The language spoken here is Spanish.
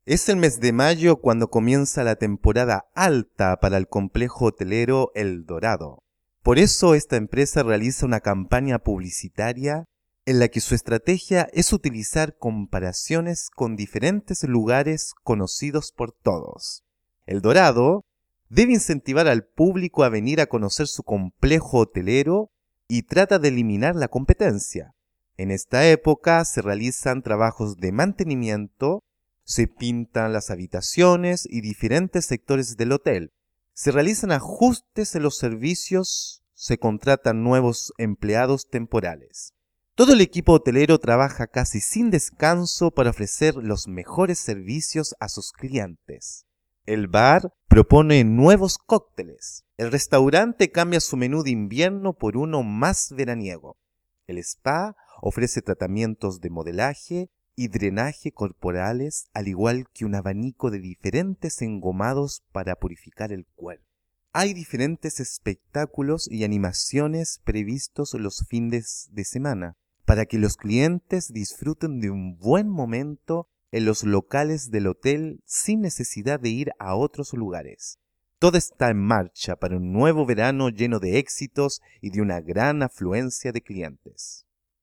Es el mes de mayo cuando comienza la temporada alta para el complejo hotelero El Dorado. Por eso esta empresa realiza una campaña publicitaria en la que su estrategia es utilizar comparaciones con diferentes lugares conocidos por todos. El Dorado debe incentivar al público a venir a conocer su complejo hotelero y trata de eliminar la competencia. En esta época se realizan trabajos de mantenimiento, se pintan las habitaciones y diferentes sectores del hotel. Se realizan ajustes en los servicios, se contratan nuevos empleados temporales. Todo el equipo hotelero trabaja casi sin descanso para ofrecer los mejores servicios a sus clientes. El bar propone nuevos cócteles. El restaurante cambia su menú de invierno por uno más veraniego. El spa ofrece tratamientos de modelaje y drenaje corporales, al igual que un abanico de diferentes engomados para purificar el cuerpo. Hay diferentes espectáculos y animaciones previstos los fines de semana para que los clientes disfruten de un buen momento en los locales del hotel sin necesidad de ir a otros lugares. Todo está en marcha para un nuevo verano lleno de éxitos y de una gran afluencia de clientes.